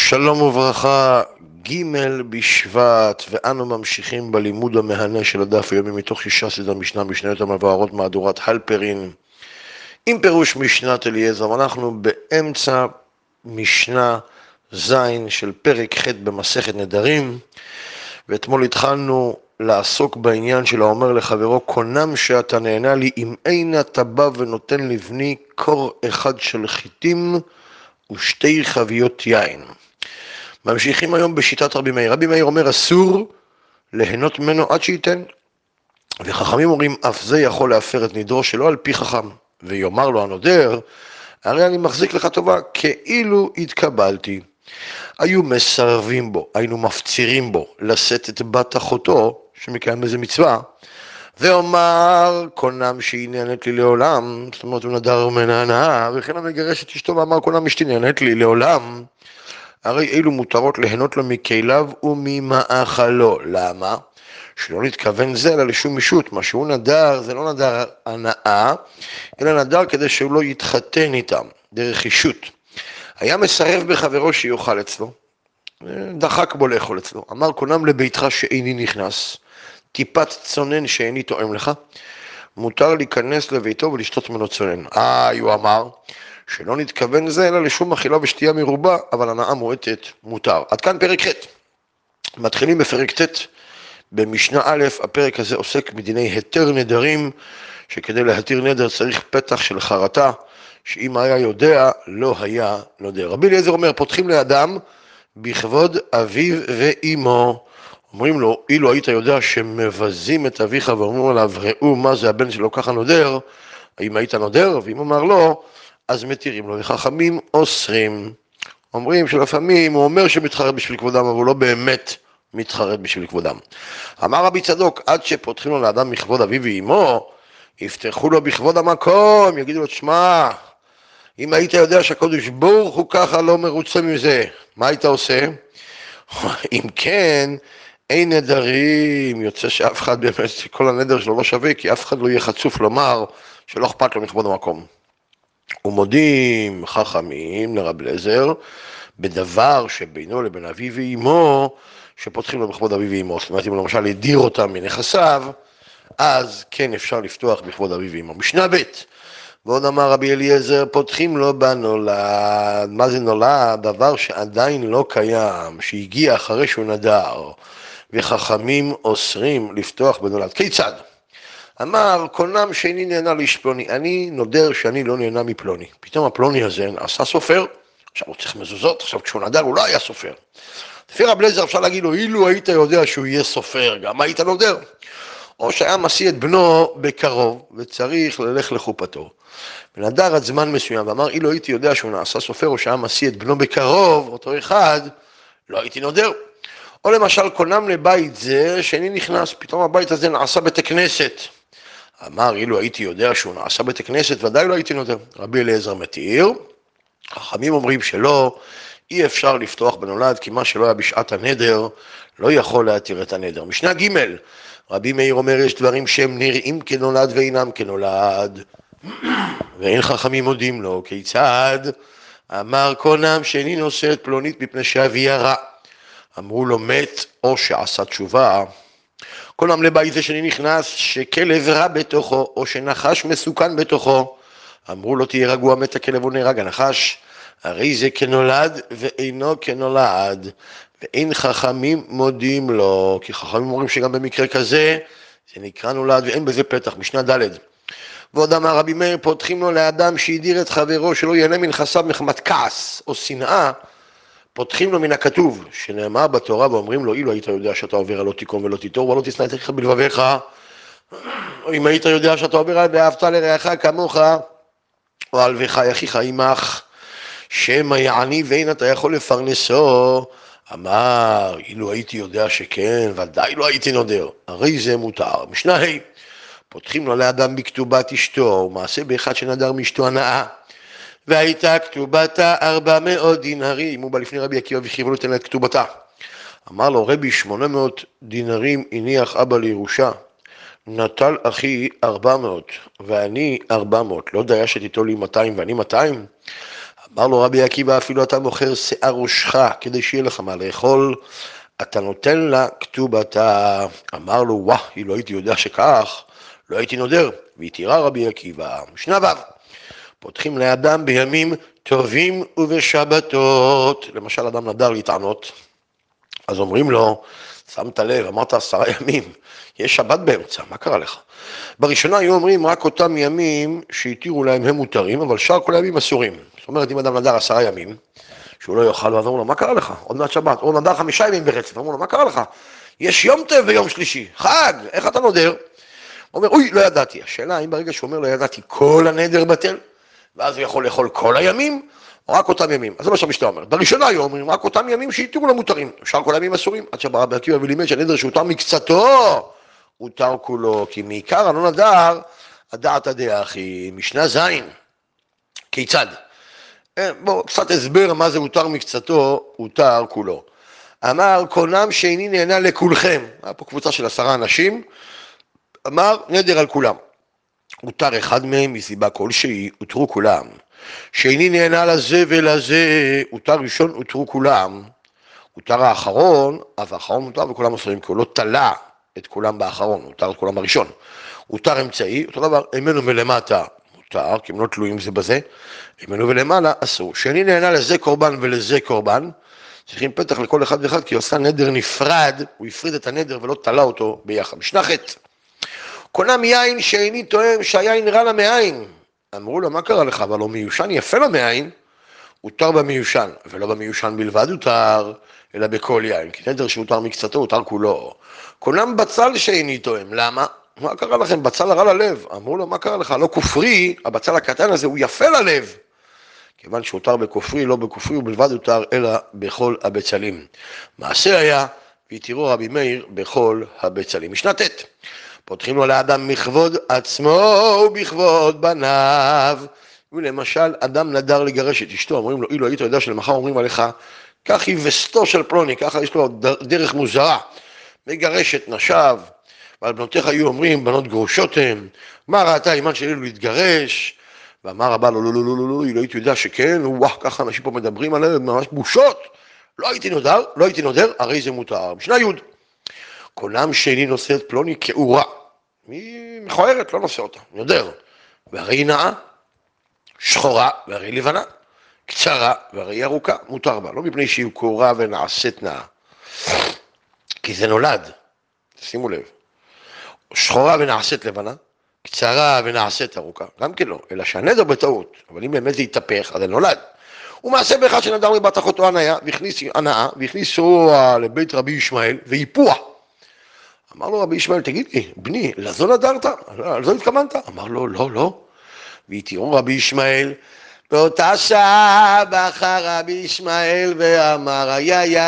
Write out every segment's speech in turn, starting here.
שלום וברכה, ג' בשבט, ואנו ממשיכים בלימוד המהנה של הדף היומי מתוך 16 המשנה, משניות המבוארות מהדורת הלפרין, עם פירוש משנת אליעזר. אנחנו באמצע משנה זין של פרק ח' במסכת נדרים, ואתמול התחלנו לעסוק בעניין של האומר לחברו, קונם שאתה נהנה לי, אם אין אתה בא ונותן לבני קור אחד של חיטים ושתי חביות יין. ממשיכים היום בשיטת רבי מאיר. רבי מאיר אומר אסור ליהנות ממנו עד שייתן, וחכמים אומרים אף זה יכול להפר את נדרו שלו על פי חכם, ויאמר לו הנודר, הרי אני מחזיק לך טובה כאילו התקבלתי. היו מסרבים בו, היינו מפצירים בו לשאת את בת אחותו שמקיים איזה מצווה, ואומר קונם שהיא נהנית לי לעולם, זאת אומרת הוא נדר ממנה הנאה, וכן המגרש את אשתו ואמר קונם אשתי נהנית לי לעולם, הרי אלו מותרות ליהנות לו מכליו וממאכלו. למה? שלא נתכוון זה אלא לשום משות. מה שהוא נדר זה לא נדר הנאה, אלא נדר כדי שהוא לא יתחתן איתם, דרך אישות. היה מסרב בחברו שיוכל אצלו, דחק בו לאכול אצלו. אמר קונם לביתך שאיני נכנס, טיפת צונן שאיני תואם לך, מותר להיכנס לביתו ולשתות ממנו צונן. הוא אמר, שלא נתכוון זה אלא לשום אכילה ושתייה מרובה, אבל הנאה מועטת מותר. עד כאן פרק ח'. מתחילים בפרק ט' במשנה א'. הפרק הזה עוסק בדיני היתר נדרים, שכדי להתיר נדר צריך פתח של חרטה, שאם היה יודע לא היה נודר. רבי אליעזר אומר, פותחים לאדם בכבוד אביו ואימו, אומרים לו, אילו היית יודע שמבזים את אביך ואומרים עליו, ראו מה זה הבן שלו ככה נודר, האם היית נודר? ואם אומר לא, אז מתירים לו, וחכמים אוסרים. אומרים שלפעמים הוא אומר שמתחרט בשביל כבודם, אבל הוא לא באמת מתחרט בשביל כבודם. אמר רבי צדוק, עד שפותחים לו לאדם מכבוד אביו ואימו, יפתחו לו בכבוד המקום, יגידו לו, תשמע, אם היית יודע שהקדוש ברוך הוא ככה לא מרוצה מזה, מה היית עושה? אם כן, אין נדרים, יוצא שאף אחד באמת, כל הנדר שלו לא שווה, כי אף אחד לא יהיה חצוף לומר שלא אכפת לו מכבוד המקום. ומודים חכמים לרב אליעזר בדבר שבינו לבין אביו ואימו, שפותחים לו בכבוד אביו ואימו. זאת אומרת, אם למשל הדיר אותם מנכסיו, אז כן אפשר לפתוח בכבוד אביו ואימו. משנה ב'. ועוד אמר רבי אליעזר, פותחים לו בנולד. מה זה נולד? דבר שעדיין לא קיים, שהגיע אחרי שהוא נדר, וחכמים אוסרים לפתוח בנולד. כיצד? אמר, קונם שאיני נהנה לאיש פלוני, אני נודר שאני לא נהנה מפלוני. פתאום הפלוני הזה עשה סופר, עכשיו הוא צריך מזוזות, עכשיו כשהוא נדר הוא לא היה סופר. לפי רב אליעזר אפשר להגיד לו, אילו היית יודע שהוא יהיה סופר, גם היית נודר. או שהיה משיא את בנו בקרוב, וצריך ללך לחופתו. ונדר עד זמן מסוים, ואמר, אילו הייתי יודע שהוא נעשה סופר, או שהיה משיא את בנו בקרוב, אותו אחד, לא הייתי נודר. או למשל, קונם לבית זה שאיני נכנס, פתאום הבית הזה נעשה בית הכנסת. אמר, אילו הייתי יודע שהוא נעשה בית הכנסת, ודאי לא הייתי נודר. רבי אליעזר מתיר, חכמים אומרים שלא, אי אפשר לפתוח בנולד, כי מה שלא היה בשעת הנדר, לא יכול להתיר את הנדר. משנה ג'. רבי מאיר אומר, יש דברים שהם נראים כנולד ואינם כנולד, ואין חכמים מודים לו. כיצד? אמר קונם שאיני נושא את פלונית מפני שאביה רע. אמרו לו מת או שעשה תשובה. קונם לבית זה שאני נכנס שכלב רע בתוכו או שנחש מסוכן בתוכו. אמרו לו תהיה רגוע, מת הכלב ונהרג הנחש. הרי זה כנולד ואינו כנולד, ואין חכמים מודים לו, כי חכמים אומרים שגם במקרה כזה זה נקרא נולד ואין בזה פתח. משנה ד'. ועוד אמר רבי מאיר, פותחים לו לאדם שהדיר את חברו שלא ייהנה מנכסיו מחמת כעס או שנאה, פותחים לו מן הכתוב שנאמר בתורה, ואומרים לו, אילו היית יודע שאתה עובר על לא תיקום ולא תיטור ולא תשנא את אחיך בלבביך, או אם היית יודע שאתה עובר על ואהבת לרעך כמוך, או על אחיך עמך, שמא יעני ואין אתה יכול לפרנסו. אמר, אילו הייתי יודע שכן, ודאי לא הייתי נודר, הרי זה מותר. משנה ה'. פותחים לו לאדם בכתובת אשתו, ומעשה באחד שנדר מאשתו הנאה, והייתה כתובתה 400 דינרים, הוא בא לפני רבי עקיבא וחייבו לו לתת לה את כתובתה. אמר לו, רבי 800 דינרים הניח אבא לירושה, נטל אחי 400 ואני 400, לא דיה שתיתו לי 200 ואני 200? אמר לו רבי עקיבא, אפילו אתה מוכר שיער ראשך כדי שיהיה לך מה לאכול, אתה נותן לה כתובתה. אמר לו, לא הייתי יודע שכך, לא הייתי נודר. והתירה רבי עקיבא. משנה ו', פותחים לאדם בימים טובים ובשבתות. למשל, אדם נדר להתענות, אז אומרים לו, שמת לב, אמרת 10 ימים, יש שבת באמצע, מה קרה לך? בראשונה היו אומרים רק אותם ימים שהתירו להם הם מותרים, אבל שאר כל הימים אסורים. זאת אומרת, אם אדם נדר 10 ימים, שהוא לא יאכל, ואז אמרו לו, מה קרה לך? עוד מעט שבת, או נדר 5 ימים ברצף, אמרו לו, מה קרה לך? יש יום טוב ויום שלישי, חג, איך אתה נודר? הוא אומר, לא ידעתי. השאלה, האם ברגע שהוא אומר לא ידעתי, כל הנדר בטל, ואז הוא יכול לאכול כל הימים, או רק אותם ימים. אז זה מה שהמשנה אומרת. בראשונה היו אומרים, רק אותם ימים שהתירו למותרים, שאר כל הימים אסורים, עד שבא רבי עקיבא ולימד שהנדר שהותר מקצתו, הותר כולו, כי מעיקר הלא נדר, הדעת דאחי. משנה ז', כיצד? קצת הסבר מה זה הותר מקצתו, הותר כולו. אמר, קונם שאיני נהנה לכולכם, היה פה קבוצה של 10 אנשים, אמר, נדר על כולם. הותר אחד מהם מסיבה כלשהי, הותרו כולם. שאיני נהנה לזה ולזה, הותר ראשון, הותרו כולם. הותר האחרון, אז האחרון הותר וכולם אסורים, כי הוא לא תלה את כולם באחרון, הותר את כולם הראשון. הותר אמצעי, אותו דבר, אמנו מלמטה, מותר, כי הם לא תלויים זה בזה, אמנו ולמעלה, אסור. שאיני נהנה לזה קורבן ולזה קורבן, צריכים פתח לכל אחד ואחד, כי הוא עושה נדר נפרד, הוא הפריד את הנדר ולא תלה אותו ביחד. משנה ח', קונה מיין שאיני טועם שהיין רע למעין. אמרו לו, מה קרה לך? אבל לא מיושן יפה למעין, הותר במיושן, ולא במיושן בלבד הותר, אלא בכל יין, כי נדר שהותר מקצתו, הותר כולו. קונם בצל שאיני טועם, למה? מה קרה לכם? בצל רע ללב. אמרו לו, מה קרה לך? לא כופרי, הבצל הקטן הזה הוא יפה ללב. כיוון שהותר בכופרי, לא בכופרי, ובלבד הותר, אלא בכל הבצלים. מעשה היה, והתירו רבי מאיר בכל הבצלים. משנה ט', פותחים לו לאדם מכבוד עצמו ובכבוד בניו. ולמשל, אדם נדר לגרש את אשתו, אומרים לו, אילו היית יודע שלמחר אומרים עליך, כך היא וסתו של פלוני, ככה יש לו דרך מוזרה, מגרש את נשיו, ועל בנותיך היו אומרים, בנות גרושות הם, מה ראתה אימן שלי להתגרש? ואמר הבא, לא, אילו הייתי יודע שכן, ככה אנשים פה מדברים עליהם, ממש בושות, לא הייתי נודר, הרי זה מותר. משנה י', קונם שני נושא את פלוני כאורה, היא מכוערת, לא נושא אותה, נודר, והרי היא נאה, שחורה והרי לבנה, קצרה והרי ארוכה, מותר בה, לא מפני שהיא קורה ונעשית נאה, כי זה נולד, שימו לב, שחורה ונעשית לבנה, קצרה ונעשית ארוכה, גם כן לא, אלא שהנדר בטעות, אבל אם באמת זה יתהפך, אז זה נולד. ומעשה באחד שנדר לבת אחותו הנאה, והכניסו לבית רבי ישמעאל, והיפוה. אמר לו רבי ישמעאל, תגיד לי, בני, לזו נדרת? לזו התכוונת? אמר לו, לא. והתירו רבי ישמעאל, באותה שעה בכה רבי ישמעאל ואמר,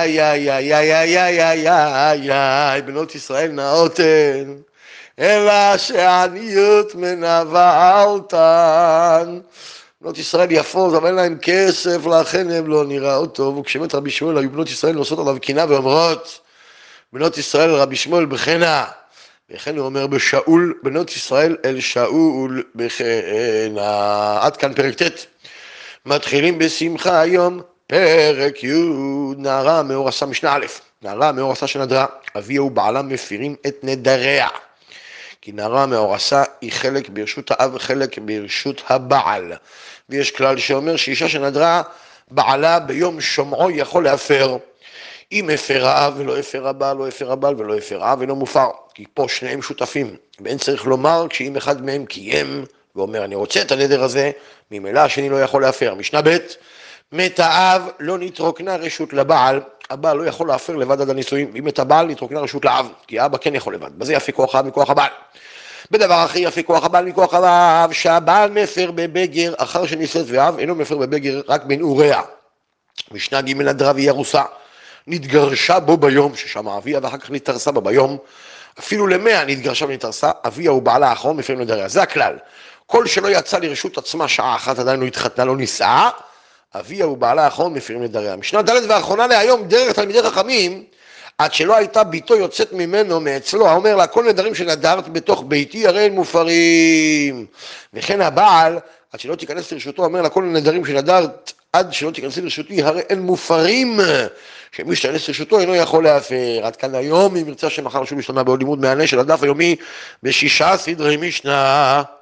בנות ישראל נאות הן, אלא שעניות מנבאה אותן. בנות ישראל יפות, אבל אין להם כסף, לכן הם לא נראות טוב. וכשמת רבי שמואל, היו בנות ישראל נושאות עליו קינה ואומרות, בנות ישראל רבי שמואל בחנה, וכן הוא אומר בשאול, בנות ישראל אל שאול בחנה. עד כאן פרק ט'. מתחילים בשמחה היום, פרק י'. נערה מאורסה, משנה א', נערה מאורסה שנדרה, אביה ובעלה מפירים את נדריה. כי נערה מאורסה היא חלק ברשות האב וחלק ברשות הבעל. ויש כלל שאומר שאישה שנדרה, בעלה ביום שומעו יכול להפר. אם הפר האב ולא הפר הבעל, לא הפר הבעל ולא הפר האב ולא מופר. כי פה שניהם שותפים. ואין צריך לומר, כשאם אחד מהם קיים ואומר, אני רוצה את הנדר הזה, ממילא השני לא יכול להפר. משנה ב', מת האב לא נתרוקנה רשות לבעל, הבעל לא יכול להפר לבד עד הנישואים, אם מת הבעל נתרוקנה רשות לאב, כי האבא כן יכול לבד. בזה יפה כוח האב מכוח הבעל. בדבר אחר יפה כוח הבעל מכוח האב, שהבעל מפר בבגר אחר שנישאת ואב אינו מפר בבגר רק בנעוריה. משנה ג' נדרה והיא ארוסה, נתגרשה בו ביום, ששם אביה ואחר כך נתארסה בו ביום, אפילו ל100 נתגרשה ונתארסה, אביה ובעלה האחרון מפרים נדריה. זה הכלל. כל שלא יצא לרשות עצמה שעה אחת עדיין לא התחתנה, לא נישאה, אביה ובעלה האחרון מפרים נדריה. משנה ד' ואחרונה להיום, דרך תלמידי חכמים, עד שלא הייתה ביתו יוצאת ממנו, מאצלו, האומר לה, כל נדרים שנדרת בתוך ביתי הרי הם מופרים. וכן הבעל, עד שלא תיכנס לרשותו, אומר לה כל הנדרים שנדרת, עד שלא תיכנסי לרשותי, הרי אין מופרים, שמי שתיכנס לרשותו אינו יכול להפר. עד כאן היום, אם ירצה שמחר שוב ישתמע בעוד לימוד מהנה של הדף היומי, ב6 סדרי משנה.